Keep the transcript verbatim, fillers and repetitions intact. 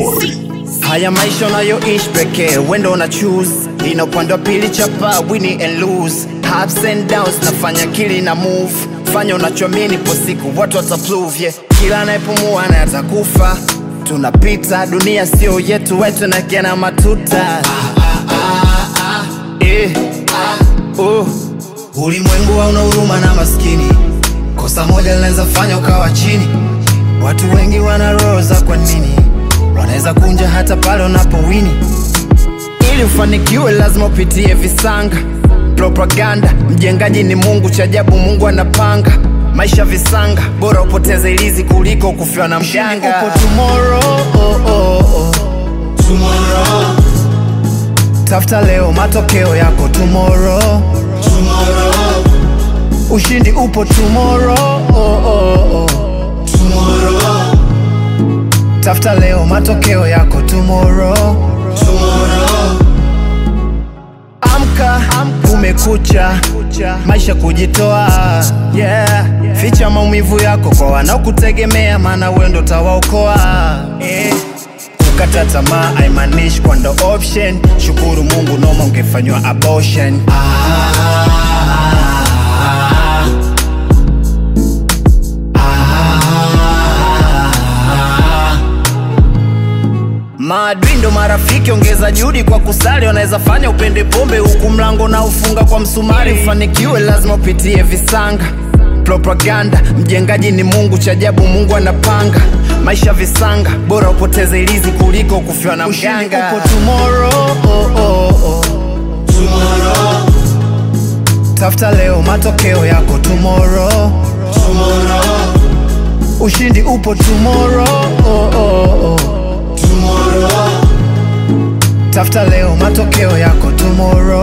Haya maisha unayoishi pekee, wendo una choose. Ina upande wa pili chapa, winning and lose. Ups and downs, nafanya kili na move. Fanya unachoamini po siku, watu wataprove, yeah. Kila anayepumua na atakufa. Tunapita, dunia sio yetu, wetu na kiana matuta. ah, ah, ah, ah. Eh, ah, oh. Ulimwengu hauna huruma na maskini. Kosa moja linaweza fanya ukawa chini. Watu wengi wana roho za kwa nini. Wanaweza kunja hata pale unapowini. Ili ufanikiwe lazima upitie visanga. Propaganda, mjengaji ni Mungu, cha ajabu Mungu anapanga. Maisha visanga, bora upoteze ilizi kuliko kufiwa na mganga. Upo tomorrow, oh, oh, oh. Tomorrow. Tafuta leo, matokeo yako tomorrow. Tomorrow. Ushindi upo tomorrow, oh, oh, oh. Tomorrow. Tafuta leo, matokeo yako tomorrow. Tomorrow. Amka, kumekucha, maisha kujitoa, yeah. Ficha maumivu yako kwa wanaokutegemea, maana wewe ndo utawaokoa, yeah. Kukata tamaa haimaanishi kwa ndo option. Shukuru Mungu, noma ungefanywa abortion. ah, ah, ah, ah. Maadui ndo marafiki, ongeza juhudi kwa kusali. Wanaweza fanya upende pombe huku mlango na ufunga kwa msumari. Ufanikiwe lazima upitie visanga. Propaganda, mjengaji ni Mungu, cha ajabu Mungu anapanga. Maisha visanga, bora upoteze ilizi kuliko kufiwa na mganga. Upo tomorrow, oh, oh, oh. Tomorrow. Tafuta leo, matokeo yako tomorrow. Tomorrow. Ushindi upo tomorrow, oh, oh, oh. Tomorrow. Tafuta leo, matokeo yako tomorrow.